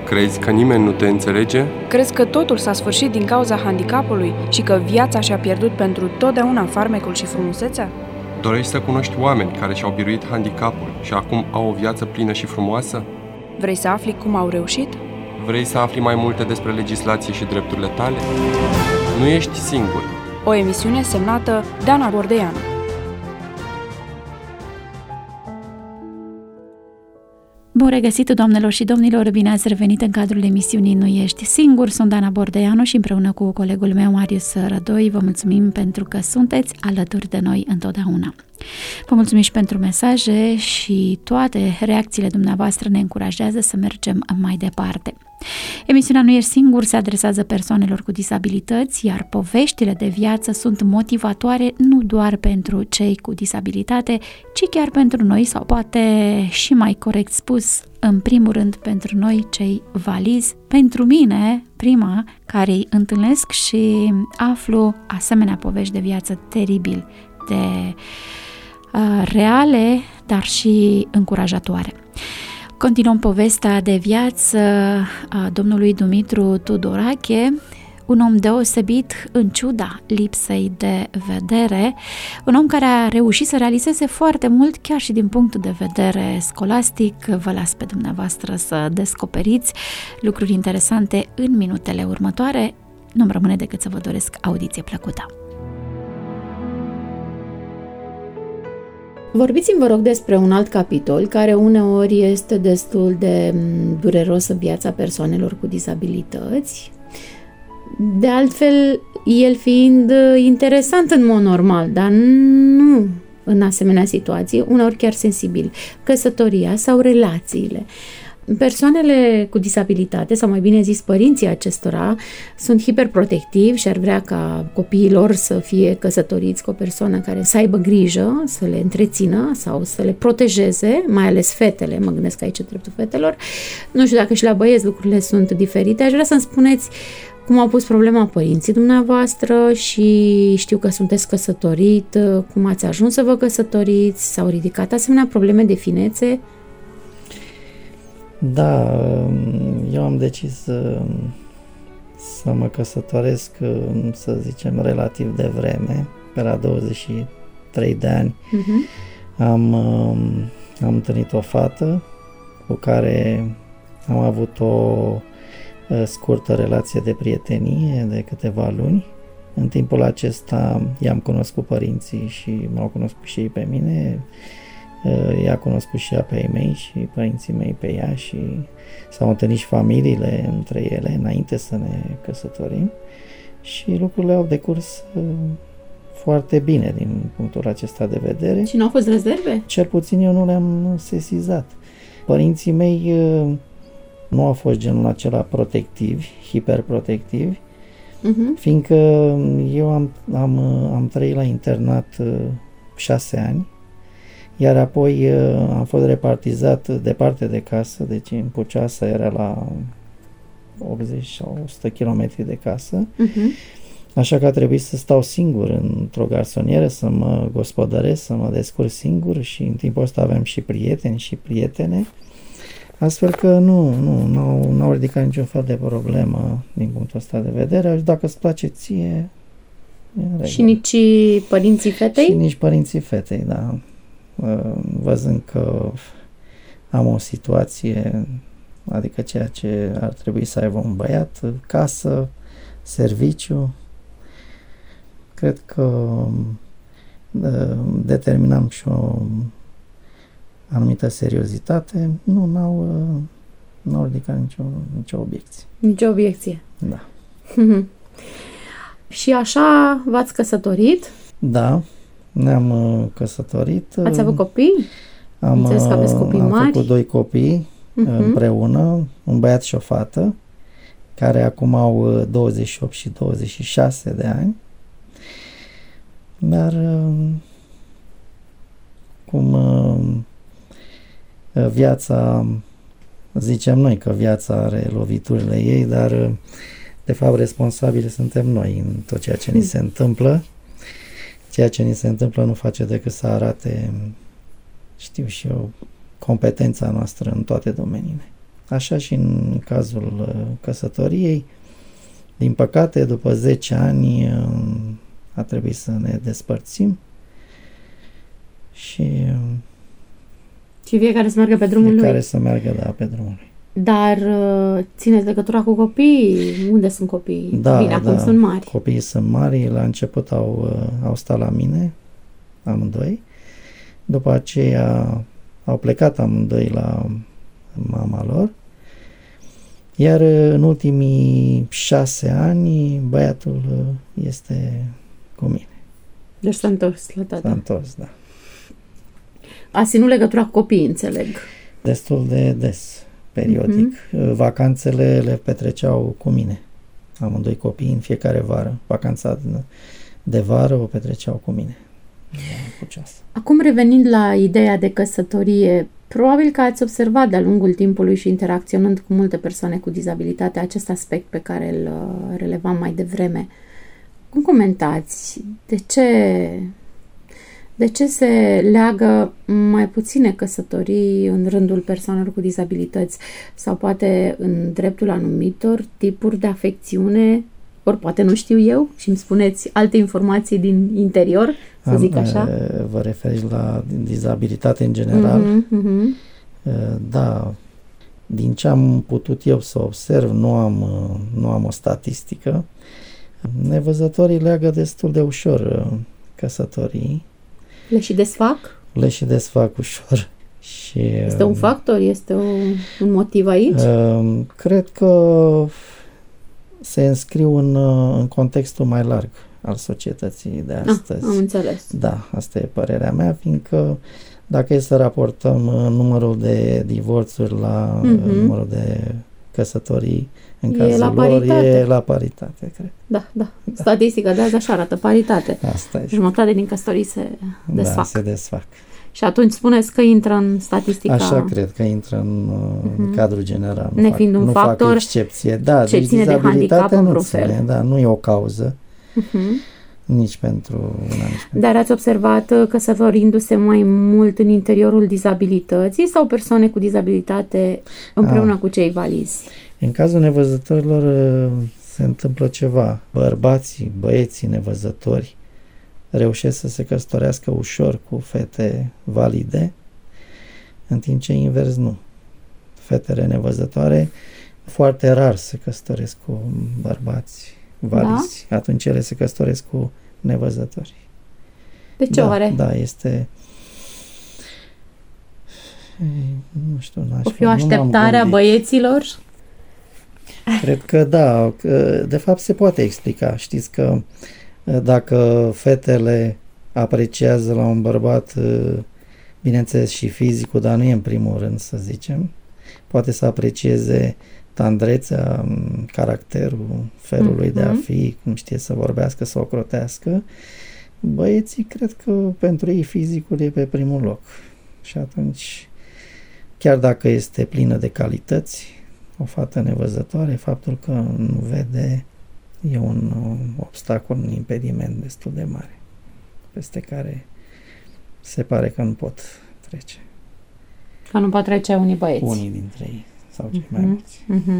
Crezi că nimeni nu te înțelege? Crezi că totul s-a sfârșit din cauza handicapului și că viața și-a pierdut pentru totdeauna farmecul și frumusețea? Dorești să cunoști oameni care și-au biruit handicapul și acum au o viață plină și frumoasă? Vrei să afli cum au reușit? Vrei să afli mai multe despre legislație și drepturile tale? Nu ești singur. O emisiune semnată Dana Bordeanu. Bun regăsit, doamnelor și domnilor, bine ați revenit în cadrul emisiunii Nu ești singur. Sunt Dana Bordeanu și împreună cu colegul meu Marius Rădoi vă mulțumim pentru că sunteți alături de noi întotdeauna. Vă mulțumim și pentru mesaje și toate reacțiile dumneavoastră ne încurajează să mergem mai departe. Emisiunea Nu ești singur se adresează persoanelor cu disabilități, iar poveștile de viață sunt motivatoare nu doar pentru cei cu disabilitate, ci chiar pentru noi, sau poate și mai corect spus, în primul rând pentru noi cei valizi, pentru mine, prima, care îi întâlnesc și aflu asemenea povești de viață teribil de reale, dar și încurajatoare. Continuăm povestea de viață a domnului Dumitru Tudorache, un om deosebit în ciuda lipsei de vedere, un om care a reușit să realizeze foarte mult, chiar și din punct de vedere scolastic. Vă las pe dumneavoastră să descoperiți lucruri interesante în minutele următoare. Nu-mi rămâne decât să vă doresc audiție plăcută. Vorbiți-mi, vă rog, despre un alt capitol care uneori este destul de dureros în viața persoanelor cu disabilități. De altfel, el fiind interesant în mod normal, dar nu în asemenea situații, uneori chiar sensibil, căsătoria sau relațiile. Persoanele cu disabilitate, sau mai bine zis părinții acestora, sunt hiperprotectivi și ar vrea ca copiii lor să fie căsătoriți cu o persoană care să aibă grijă, să le întrețină sau să le protejeze, mai ales fetele, mă gândesc aici dreptul fetelor. Nu știu dacă și la băieți lucrurile sunt diferite. Aș vrea să-mi spuneți cum au pus problema părinții dumneavoastră și știu că sunteți căsătorit, cum ați ajuns să vă căsătoriți, s-au ridicat asemenea probleme de finețe? Da, eu am decis să mă căsătoresc, să zicem, relativ devreme, pe la 23 de ani. Am întâlnit o fată cu care am avut o scurtă relație de prietenie de câteva luni. În timpul acesta i-am cunoscut părinții și m-au cunoscut și ei pe mine. Ea a cunoscut și ea pe ei mei și părinții mei pe ea și s-au întâlnit și familiile între ele înainte să ne căsătorim și lucrurile au decurs foarte bine din punctul acesta de vedere. Și nu au fost rezerve? Cel puțin eu nu le-am sesizat. Părinții mei nu au fost genul acela protectivi, hiperprotectivi, fiindcă eu am trăit la internat 6 ani. Iar apoi am fost repartizat departe de casă, deci în Puceasa era la 80 sau 100 km de casă, așa că a trebuit să stau singur într-o garsonieră, să mă gospodăresc, să mă descurc singur și în timpul ăsta aveam și prieteni și prietene, astfel că n-au ridicat niciun fel de problemă din punctul ăsta de vedere. Dacă îți place ție... Și nici părinții fetei? Și nici părinții fetei, da. Văzând că am o situație, adică ceea ce ar trebui să aibă un băiat, casă, serviciu, cred că determinam și o anumită seriozitate, n-au ridicat nicio obiecție. Nicio obiecție? Da. Și așa v-ați căsătorit? Da. Ne-am căsătorit. Ați avut copii? Am mari? făcut 2 copii împreună, un băiat și o fată, care acum au 28 și 26 de ani. Dar cum viața, zicem noi că viața are loviturile ei, dar de fapt responsabili suntem noi în tot ceea ce ni se întâmplă. Ceea ce ni se întâmplă nu face decât să arate, știu și eu, competența noastră în toate domeniile. Așa și în cazul căsătoriei. Din păcate, după 10 ani a trebuit să ne despărțim și fiecare să meargă pe drumul lui. Fiecare să meargă, pe drumul lui. Dar țineți legătura cu copiii? Unde sunt copiii? Bine, acum sunt mari. Copiii sunt mari. La început au stat la mine, amândoi. După aceea au plecat amândoi la mama lor. Iar în ultimii 6 ani, băiatul este cu mine. Deci s-a întors la tata. S-a întors, da. A ținut legătura cu copiii, înțeleg. Destul de des, periodic. Vacanțele le petreceau cu mine. Amândoi copii în fiecare vară. Vacanța de vară o petreceau cu mine. Acum, revenind la ideea de căsătorie, probabil că ați observat de-a lungul timpului și interacționând cu multe persoane cu dizabilitate acest aspect pe care îl relevam mai devreme. Cum comentați? De ce se leagă mai puține căsătorii în rândul persoanelor cu dizabilități sau poate în dreptul anumitor tipuri de afecțiune? Ori poate nu știu eu și îmi spuneți alte informații din interior, să zic așa. Vă referiți la dizabilitate în general? Da, din ce am putut eu să observ, nu am o statistică. Nevăzătorii leagă destul de ușor căsătorii. Le și desfac? Le și desfac ușor. Și, este un factor? Este un motiv aici? Cred că se înscriu în contextul mai larg al societății de astăzi. Am înțeles. Da, asta e părerea mea, fiindcă dacă e să raportăm numărul de divorțuri la numărul de căsătorii în cazul lor, e la paritate, cred. Da. Statistica de azi așa arată, paritate. Asta e. Jumătate din căsătorii se desfac. Da, se desfac. Și atunci spuneți că intră în statistica... Așa cred că intră în cadrul general. Nefiind un factor fac excepție. Da, ce ține de handicap în vreun fel. Da, nu e o cauză. Nici pentru una, nici pentru... Dar ați observat căsătorindu-se mai mult în interiorul dizabilității sau persoane cu dizabilitate împreună cu cei valizi? În cazul nevăzătorilor se întâmplă ceva. Băieții nevăzători reușesc să se căsătorească ușor cu fete valide, în timp ce invers nu. Fetele nevăzătoare foarte rar se căsătoresc cu bărbați valizi. Da? Atunci ele se căsătoresc cu nevăzători. De ce oare? Da, este... Nu știu, o fi o așteptare a băieților? Cred că da. De fapt se poate explica. Știți că dacă fetele apreciază la un bărbat, bineînțeles și fizicul, dar nu e în primul rând, să zicem, poate să aprecieze tandrețea, caracterul, felul lui de a fi, cum știe să vorbească, să ocrotească. Băieții cred că pentru ei fizicul e pe primul loc. Și atunci, chiar dacă este plină de calități, o fată nevăzătoare, faptul că nu vede e un obstacol, un impediment destul de mare, peste care se pare că nu pot trece. Că nu pot trece unii băieți. Unii dintre ei, sau cei mai mulți.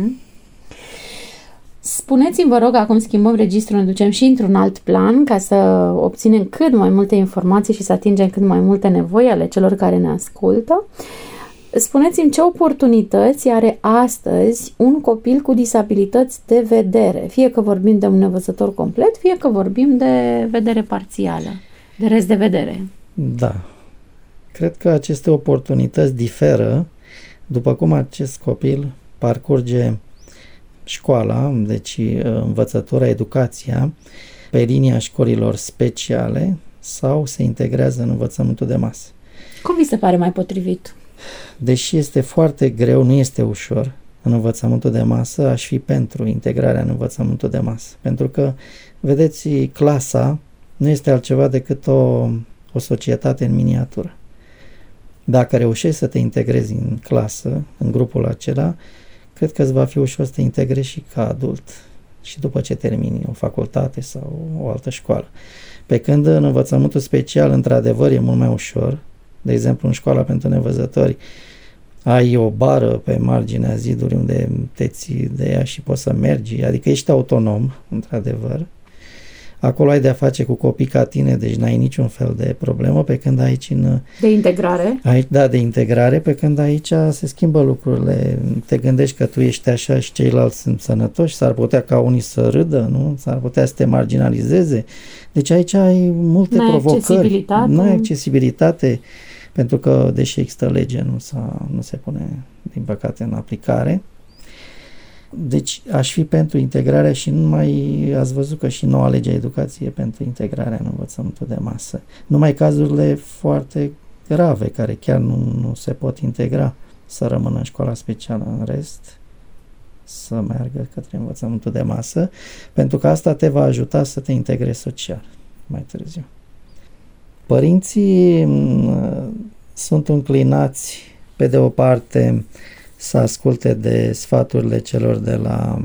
Spuneți-mi, vă rog, acum schimbăm registrul, ne ducem și într-un alt plan ca să obținem cât mai multe informații și să atingem cât mai multe nevoi ale celor care ne ascultă. Spuneți-mi ce oportunități are astăzi un copil cu disabilități de vedere, fie că vorbim de un nevăzător complet, fie că vorbim de vedere parțială, de rest de vedere. Da. Cred că aceste oportunități diferă după cum acest copil parcurge școala, deci învățătura, educația, pe linia școlilor speciale sau se integrează în învățământul de masă. Cum vi se pare mai potrivit? Deși este foarte greu, nu este ușor în învățământul de masă, aș fi pentru integrarea în învățământul de masă. Pentru că, vedeți, clasa nu este altceva decât o societate în miniatură. Dacă reușești să te integrezi în clasă, în grupul acela, cred că îți va fi ușor să te integrezi și ca adult și după ce termini o facultate sau o altă școală. Pe când în învățământul special, într-adevăr, e mult mai ușor. De exemplu, în școala pentru nevăzători ai o bară pe marginea zidului unde te ții de ea și poți să mergi, adică ești autonom, într-adevăr. Acolo ai de-a face cu copii ca tine, deci n-ai niciun fel de problemă, pe când aici De integrare? Aici, da, de integrare, pe când aici se schimbă lucrurile. Te gândești că tu ești așa și ceilalți sunt sănătoși, s-ar putea ca unii să râdă, nu? S-ar putea să te marginalizeze. Deci aici ai multe provocări. N-ai accesibilitate, pentru că, deși există lege, nu se pune, din păcate, în aplicare. Deci aș fi pentru integrarea și numai, ați văzut că și noua lege a educației pentru integrarea în învățământul de masă. Numai cazurile foarte grave, care chiar nu se pot integra, să rămână în școala specială, în rest să meargă către învățământul de masă, pentru că asta te va ajuta să te integrezi social mai târziu. Părinții sunt înclinați, pe de o parte, să asculte de sfaturile celor de la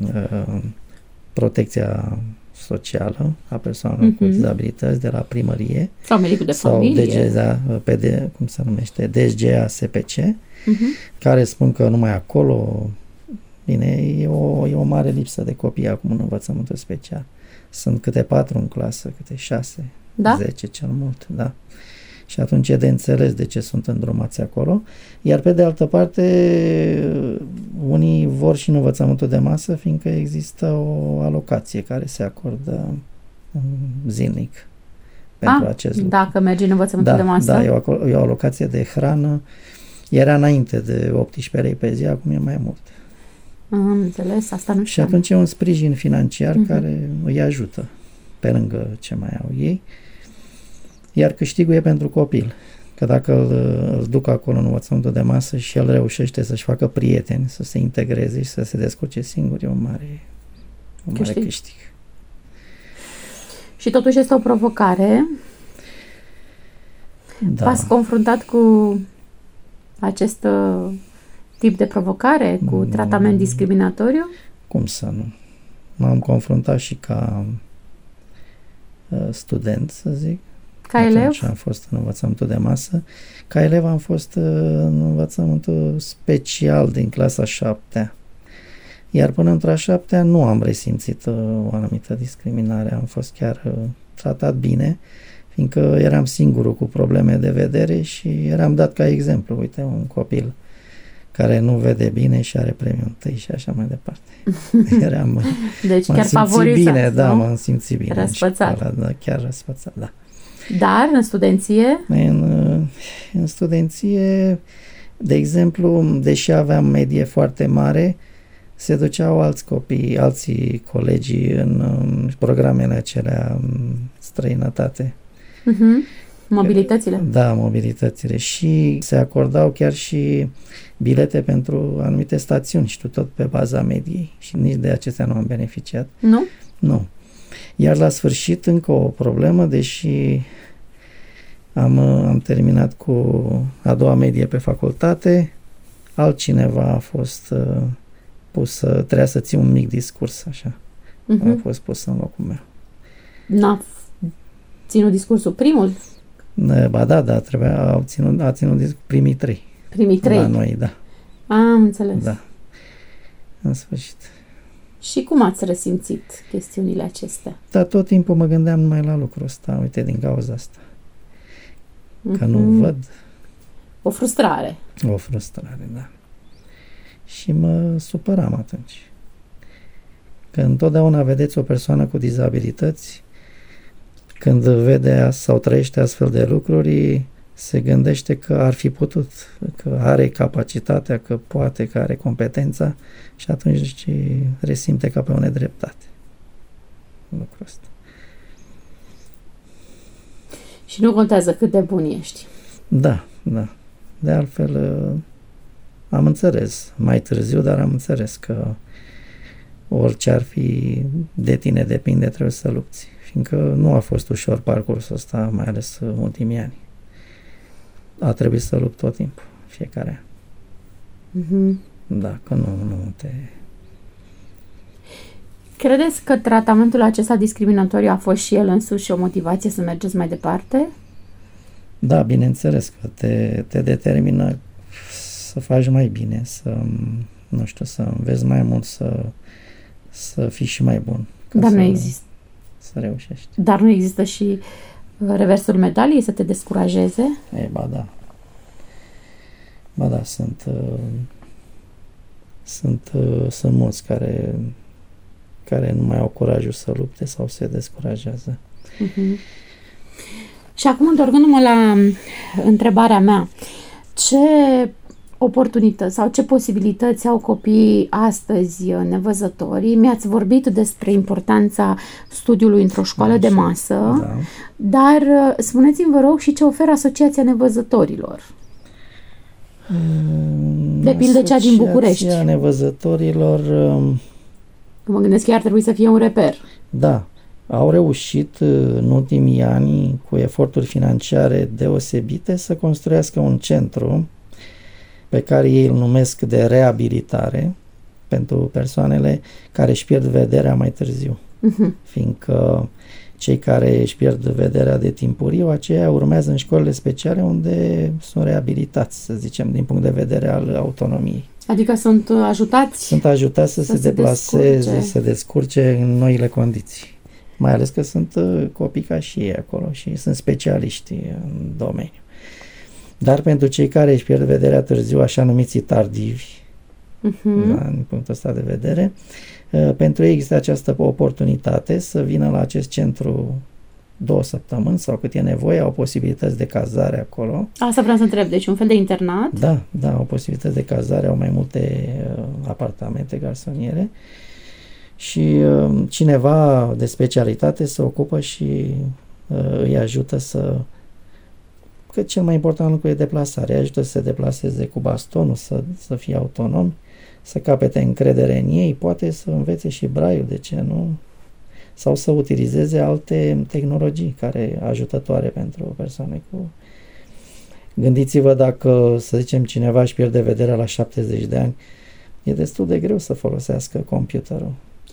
protecția socială a persoanelor cu dizabilități, de la primărie sau medicul de familie sau DSGA SPC, care spun că numai acolo, bine, e o mare lipsă de copii acum în învățământul special. Sunt câte 4 în clasă, câte 6, 10 cel mult, da. Și atunci e de înțeles de ce sunt îndrumați acolo. Iar pe de altă parte, unii vor și în învățământul de masă, fiindcă există o alocație care se acordă zilnic pentru acest lucru. Dacă mergi în învățământul de masă? Da, e o alocație de hrană. Era înainte de 18 lei pe zi, acum e mai mult. Am înțeles, asta nu știu. Și atunci e un sprijin financiar care îi ajută, pe lângă ce mai au ei. Iar câștigul e pentru copil, că dacă îl duc acolo în învățământul de masă și el reușește să-și facă prieteni, să se integreze și să se descurce singur, e un mare câștig. Și totuși este o provocare. Da. V-ați confruntat cu acest tip de provocare, cu tratament discriminatoriu? Cum să nu? M-am confruntat și ca student, să zic. Ca elev? Atunci am fost în învățământul de masă. Ca elev am fost în învățământul special din clasa 7-a. Iar până într-a 7-a nu am resimțit o anumită discriminare. Am fost chiar tratat bine, fiindcă eram singurul cu probleme de vedere și eram dat ca exemplu. Uite, un copil care nu vede bine și are premiul întâi și așa mai departe. Deci chiar favorizat, bine, da, m-am simțit bine. Răsfățat. Da, chiar răsfățat, da. Dar în studenție? În studenție, de exemplu, deși aveam medie foarte mare, se duceau alții colegii în programele acelea în străinătate. Mobilitățile? Da, mobilitățile. Și se acordau chiar și bilete pentru anumite stațiuni, știu, tot pe baza mediei. Și nici de acestea nu am beneficiat. Nu? Nu. Iar la sfârșit încă o problemă, deși am terminat cu a doua medie pe facultate, altcineva a fost trebuia să țin un mic discurs, așa. A fost pus în locul meu. N-a ținut discursul primul? Ba da, a ținut discursul primii 3. Primii 3? La noi, da. Am înțeles. Da. În sfârșit. Și cum ați resimțit chestiunile acestea? Da, tot timpul mă gândeam numai la lucrul ăsta, uite, din cauza asta. Că nu văd. O frustrare. O frustrare, da. Și mă supăram atunci. Că întotdeauna vedeți o persoană cu dizabilități, când vede sau trăiește astfel de lucruri, se gândește că ar fi putut, că are capacitatea, că poate, că are competența și atunci resimte ca pe o nedreptate lucrul ăsta. Și nu contează cât de bun ești. Da, da. De altfel, am înțeles mai târziu, dar am înțeles că orice ar fi de tine depinde, trebuie să lupți. Fiindcă nu a fost ușor parcursul ăsta, mai ales în ultimii ani. A trebuit să lupt tot timpul, fiecare an. Da, că nu te... Credeți că tratamentul acesta discriminatoriu a fost și el însuși o motivație să mergeți mai departe? Da, bineînțeles că te determină să faci mai bine, să înveți mai mult, să fii și mai bun. Dar nu există. Să reușești. Dar nu există și reversul medaliei să te descurajeze? Ba da. Ba da, sunt mulți care nu mai au curajul să lupte sau se descurajează. Uh-huh. Și acum, întorcându-mă la întrebarea mea, ce oportunități sau ce posibilități au copiii astăzi nevăzătorii? Mi-ați vorbit despre importanța studiului într-o școală de masă, da. Dar spuneți-mi, vă rog, și ce oferă Asociația Nevăzătorilor? De pildă cea din București. Asociația Nevăzătorilor... Mă gândesc că ar trebui să fie un reper. Da. Au reușit în ultimii ani, cu eforturi financiare deosebite, să construiască un centru pe care ei îl numesc de reabilitare pentru persoanele care își pierd vederea mai târziu. Fiindcă cei care își pierd vederea de timpuriu, aceia urmează în școlile speciale unde sunt reabilitați, să zicem, din punct de vedere al autonomiei. Adică sunt ajutați? Sunt ajutați să se deplaseze, să descurce în noile condiții. Mai ales că sunt copii ca și ei acolo și sunt specialiști în domeniu. Dar pentru cei care își pierd vederea târziu, așa numiții tardivi, da, din punctul ăsta de vedere, pentru ei există această oportunitate să vină la acest centru 2 săptămâni sau cât e nevoie, au posibilități de cazare acolo. Asta vreau să întreb, deci un fel de internat? Da, au posibilități de cazare, au mai multe apartamente, garsoniere și cineva de specialitate se ocupă și îi ajută că cel mai important lucru e deplasarea, îi ajută să se deplaseze cu bastonul, să fie autonomi, să capete încredere în ei, poate să învețe și braiul, de ce nu? Sau să utilizeze alte tehnologii ajutătoare pentru persoane cu... Gândiți-vă dacă, să zicem, cineva își pierde vederea la 70 de ani, e destul de greu să folosească computerul.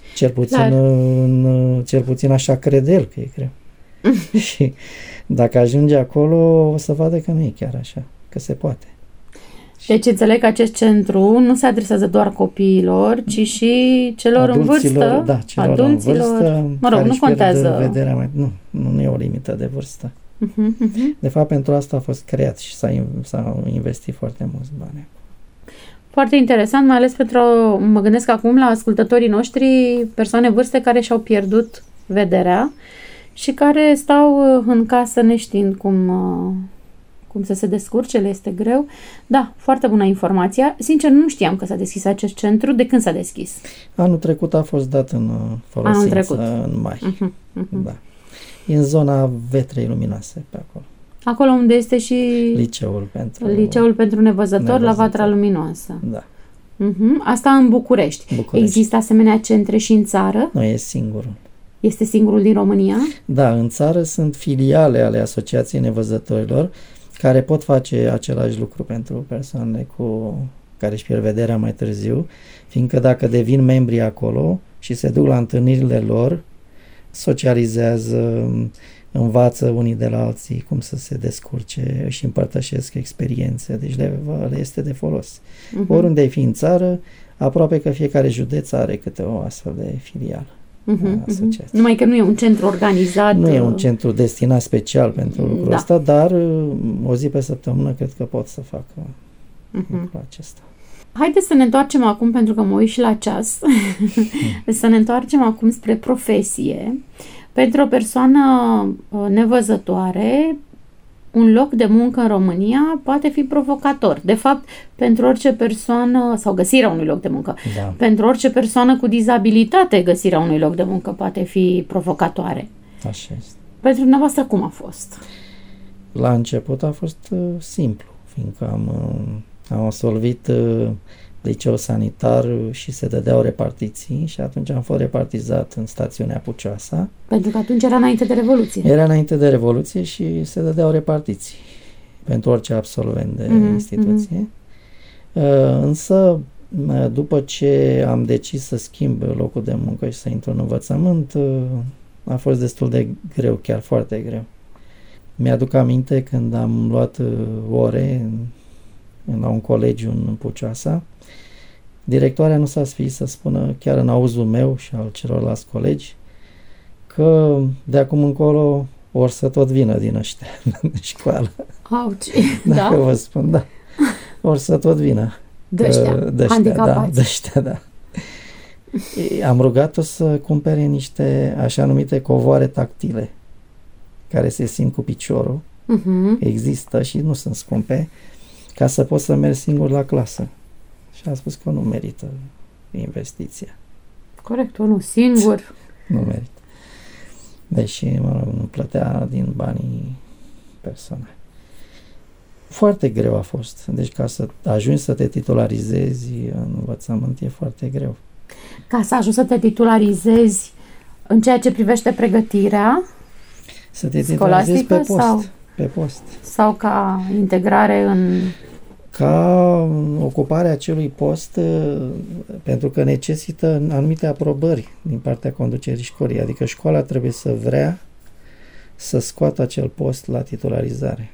Cel puțin așa crede el că e greu. Și dacă ajunge acolo, o să vadă că nu e chiar așa, că se poate. Deci înțeleg că acest centru nu se adresează doar copiilor, ci și celor în vârstă, da, adulților, în vârstă, mă rog, nu contează. Nu e o limită de vârstă. De fapt, pentru asta a fost creat și s-au investit foarte mulți bani. Foarte interesant, mai ales mă gândesc acum la ascultătorii noștri, persoane vârste care și-au pierdut vederea și care stau în casă neștiind cum să se descurce, le este greu. Da, foarte bună informația. Sincer, nu știam că s-a deschis acest centru. De când s-a deschis? Anul trecut a fost dat în folosință, în mai. Da. E în zona Vetrei Luminoase, pe acolo. Acolo unde este și Liceul pentru nevăzători la Vatra Luminoasă. Da. Asta în București. Există asemenea centre și în țară? Nu, e singurul. Este singurul din România? Da, în țară sunt filiale ale Asociației Nevăzătorilor care pot face același lucru pentru persoanele care își pierd vederea mai târziu, fiindcă dacă devin membri acolo și se duc la întâlnirile lor, socializează, învață unii de la alții cum să se descurce, își împărtășesc experiențe, deci le este de folos. Oriunde ai fi în țară, aproape că fiecare județ are câte o astfel de filială. Numai că nu e un centru organizat. Nu e un centru destinat special pentru lucrul ăsta, dar o zi pe săptămână cred că pot să facă lucrul acesta. Haideți să ne întoarcem acum, pentru că mă uit și la ceas, să ne întoarcem acum spre profesie. Pentru o persoană nevăzătoare, un loc de muncă în România poate fi provocator. De fapt, pentru orice persoană, sau găsirea unui loc de muncă, pentru orice persoană cu dizabilitate, găsirea unui loc de muncă poate fi provocatoare. Așa este. Pentru dumneavoastră cum a fost? La început a fost simplu, fiindcă am absolvit liceu sanitar și se dădeau repartiții și atunci am fost repartizat în stațiunea Pucioasa. Pentru că atunci era înainte de Revoluție. Era înainte de Revoluție și se dădeau repartiții pentru orice absolvent de instituție. Însă, după ce am decis să schimb locul de muncă și să intru în învățământ, a fost destul de greu, chiar foarte greu. Mi-aduc aminte când am luat ore la un colegiu în Pucioasa. Directoarea nu s-a sfiit să spună, chiar în auzul meu și al celorlalți colegi, că de acum încolo or să tot vină din ăștia în școală. Auci, Dacă da? vă spun, da. Or să tot vină. Dăștia, handicapați. Dăștia, da. Am rugat-o să cumpere niște așa numite covoare tactile, care se simt cu piciorul. Există și nu sunt scumpe, ca să poți să mergi singur la clasă. Și a spus că nu merită investiția. Corect, unul singur. Nu merită. Deși, mă rog, nu plătea din banii personali. Foarte greu a fost. Deci ca să ajungi să te titularizezi în învățământ e foarte greu. Ca să ajungi să te titularizezi în ceea ce privește pregătirea să te titularizezi pe post. Pe post. Sau ca integrare în... Ca ocuparea acelui post, pentru că necesită anumite aprobări din partea conducerii școlii. Adică școala trebuie să vrea să scoată acel post la titularizare.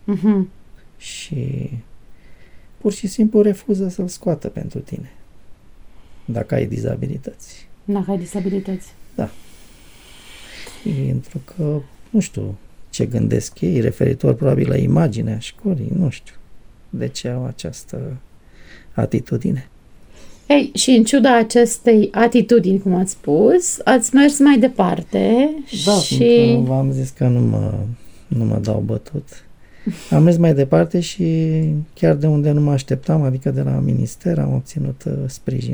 Și pur și simplu refuză să-l scoată pentru tine. Dacă ai dizabilități. Dacă ai dizabilități. Da. Pentru că, nu știu ce gândesc ei, referitor probabil la imaginea școlii, nu știu de ce au această atitudine. Ei, și în ciuda acestei atitudini, cum ați spus, ați mers mai departe. Da, și v-am zis că nu mă dau bătut. Am mers mai departe și chiar de unde nu mă așteptam, adică de la minister, am obținut sprijin.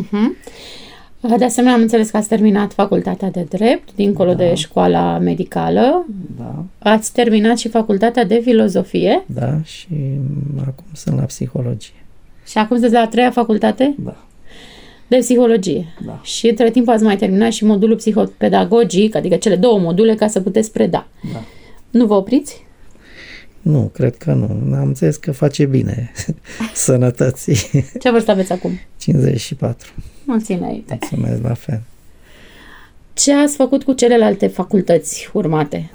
De asemenea, am înțeles că ați terminat facultatea de drept, dincolo de școala medicală. Da. Ați terminat și facultatea de filozofie. Da, și acum sunt la psihologie. Și acum sunteți la a treia facultate? Da. De psihologie. Da. Și între timp ați mai terminat și modulul psihopedagogic, adică cele două module, ca să puteți preda. Da. Nu vă opriți? Nu, cred că nu. Am înțeles că face bine sănătății. Ce vârstă aveți acum? 54. Mulți înainte. Mulțumesc, la fel. Ce ați făcut cu celelalte facultăți urmate?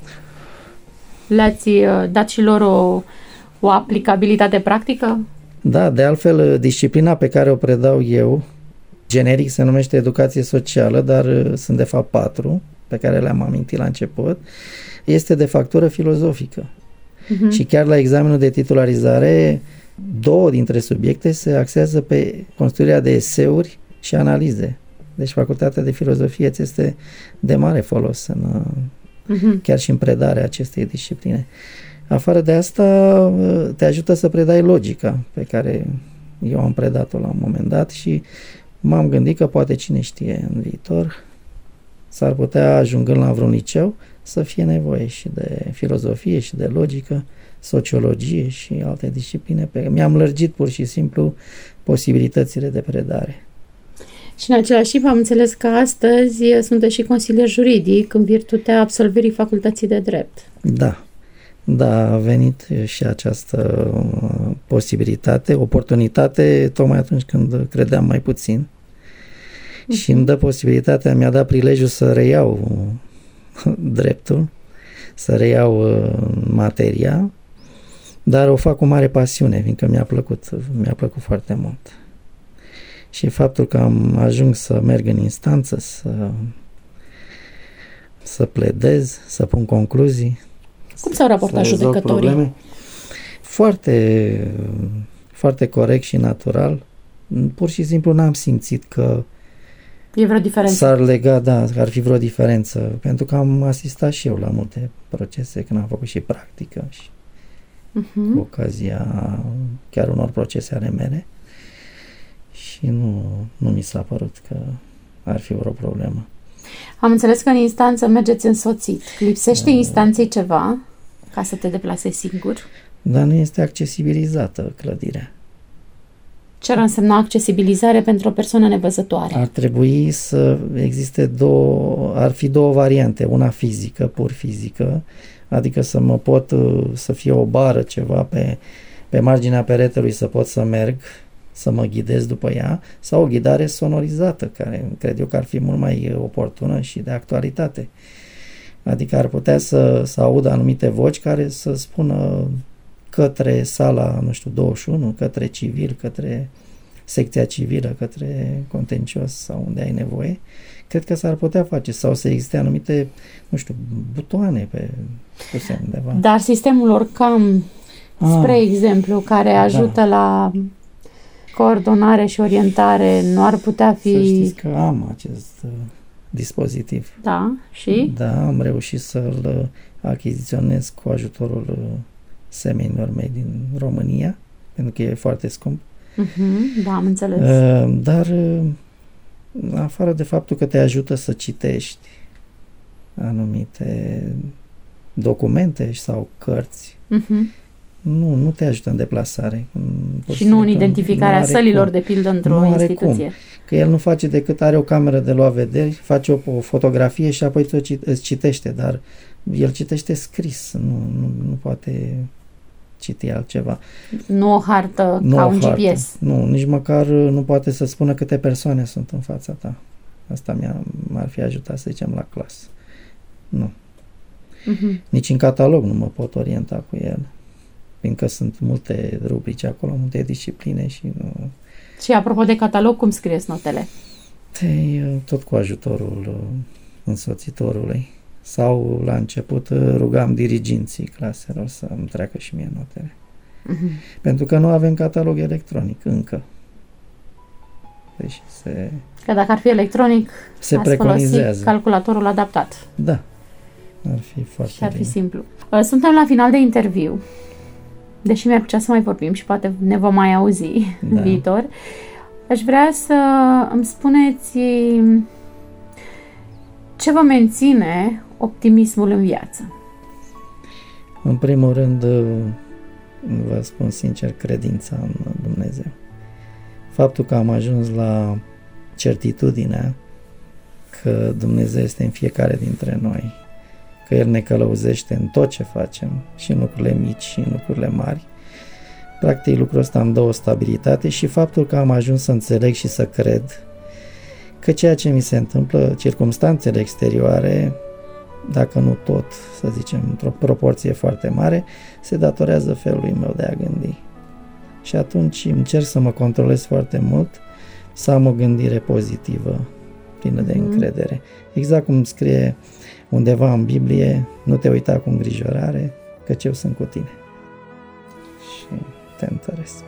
Le-ați dat și lor o aplicabilitate practică? Da, de altfel, disciplina pe care o predau eu, generic se numește educație socială, dar sunt de fapt 4, pe care le-am amintit la început, este de factură filozofică. Și chiar la examenul de titularizare, 2 dintre subiecte se axează pe construirea de eseuri și analize. Deci facultatea de filozofie ți este de mare folos chiar și în predarea acestei discipline. Afară de asta, te ajută să predai logica pe care eu am predat-o la un moment dat și m-am gândit că poate cine știe în viitor s-ar putea, ajungând la vreun liceu, să fie nevoie și de filozofie și de logică, sociologie și alte discipline. Mi-am lărgit pur și simplu posibilitățile de predare. Și în același timp am înțeles că astăzi sunteți și consilier juridic în virtutea absolvirii facultății de drept. Da, a venit și această posibilitate, oportunitate, tocmai atunci când credeam mai puțin. Și îmi dă posibilitatea, mi-a dat prilejul să reiau dreptul, să reiau materia, dar o fac cu mare pasiune, fiindcă mi-a plăcut foarte mult. Și faptul că am ajuns să merg în instanță, să pledez, să pun concluzii. Cum s-au raportat judecătorii? Probleme. Foarte, foarte corect și natural. Pur și simplu n-am simțit că e vreo diferență. S-ar lega, că ar fi vreo diferență, pentru că am asistat și eu la multe procese, când am făcut și practică și cu ocazia chiar unor procese ale mele și nu mi s-a părut că ar fi vreo problemă. Am înțeles că în instanță mergeți însoțit. Lipsește instanței ceva ca să te deplasezi singur? Dar nu este accesibilizată clădirea. Ce ar însemna accesibilizare pentru o persoană nevăzătoare? Ar trebui să existe ar fi 2 variante. Una fizică, pur fizică, adică să fie o bară, ceva pe marginea peretelui să pot să merg, să mă ghidez după ea, sau o ghidare sonorizată, care cred eu că ar fi mult mai oportună și de actualitate. Adică ar putea să audă anumite voci care să spună către sala, 21, către civil, către secția civilă, către contencios sau unde ai nevoie, cred că s-ar putea face sau să existe anumite, butoane puse undeva. Dar sistemul Orcam, spre exemplu, care ajută la coordonare și orientare, nu ar putea fi... Să știți că am acest dispozitiv. Da, și? Da, am reușit să-l achiziționez cu ajutorul semenilor mei din România, pentru că e foarte scump. Da, am înțeles. Dar afară de faptul că te ajută să citești anumite documente sau cărți, nu te ajută în deplasare. Și nu în identificarea sălilor, de pildă, într-o instituție. Cum. Că el nu face decât, are o cameră de luat vederi, face o fotografie și apoi îți citește, dar el citește scris, nu poate citi altceva. Nu o hartă ca un GPS. Nu, nici măcar nu poate să spună câte persoane sunt în fața ta. Asta m-ar fi ajutat, să zicem, la clasă. Nu. Nici în catalog nu mă pot orienta cu el. Fiindcă sunt multe rubrici acolo, multe discipline și nu... Și apropo de catalog, cum scrieți notele? Tot cu ajutorul însoțitorului. Sau la început rugam diriginții claselor să îmi treacă și mie notele. Pentru că nu avem catalog electronic încă. Deci că dacă ar fi electronic, se preconizează calculatorul adaptat. Da. Ar fi foarte și ar fi simplu. Suntem la final de interviu. Deși mi-ar plăcea să mai vorbim și poate ne vom mai auzi în viitor. Aș vrea să îmi spuneți ce vă menține optimismul în viață. În primul rând, vă spun sincer, credința în Dumnezeu. Faptul că am ajuns la certitudinea că Dumnezeu este în fiecare dintre noi, că El ne călăuzește în tot ce facem, și în lucrurile mici și în lucrurile mari. Practic lucrul ăsta îmi dă o stabilitate și faptul că am ajuns să înțeleg și să cred că ceea ce mi se întâmplă, circumstanțele exterioare, dacă nu tot, să zicem, într-o proporție foarte mare, se datorează felului meu de a gândi. Și atunci încerc să mă controlez foarte mult, să am o gândire pozitivă, plină de încredere. Exact cum scrie undeva în Biblie, nu te uita cu îngrijorare, căci eu sunt cu tine. Și te întăresc.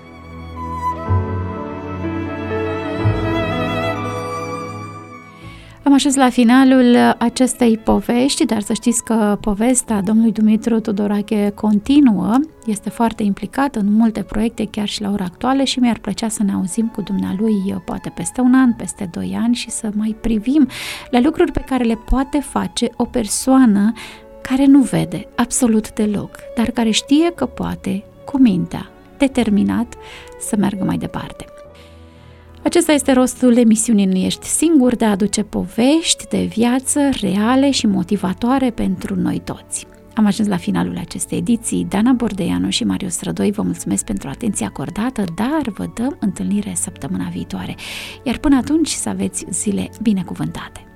Am ajuns la finalul acestei povești, dar să știți că povestea domnului Dumitru Tudorache continuă, este foarte implicat în multe proiecte, chiar și la ora actuală, și mi-ar plăcea să ne auzim cu dumnealui poate peste un an, peste 2 ani și să mai privim la lucruri pe care le poate face o persoană care nu vede absolut deloc, dar care știe că poate, cu mintea, determinat, să meargă mai departe. Acesta este rostul emisiunii Nu ești singur, de a aduce povești de viață reale și motivatoare pentru noi toți. Am ajuns la finalul acestei ediții. Dana Bordeanu și Marius Rădoi vă mulțumesc pentru atenția acordată, dar vă dăm întâlnire săptămâna viitoare. Iar până atunci să aveți zile binecuvântate!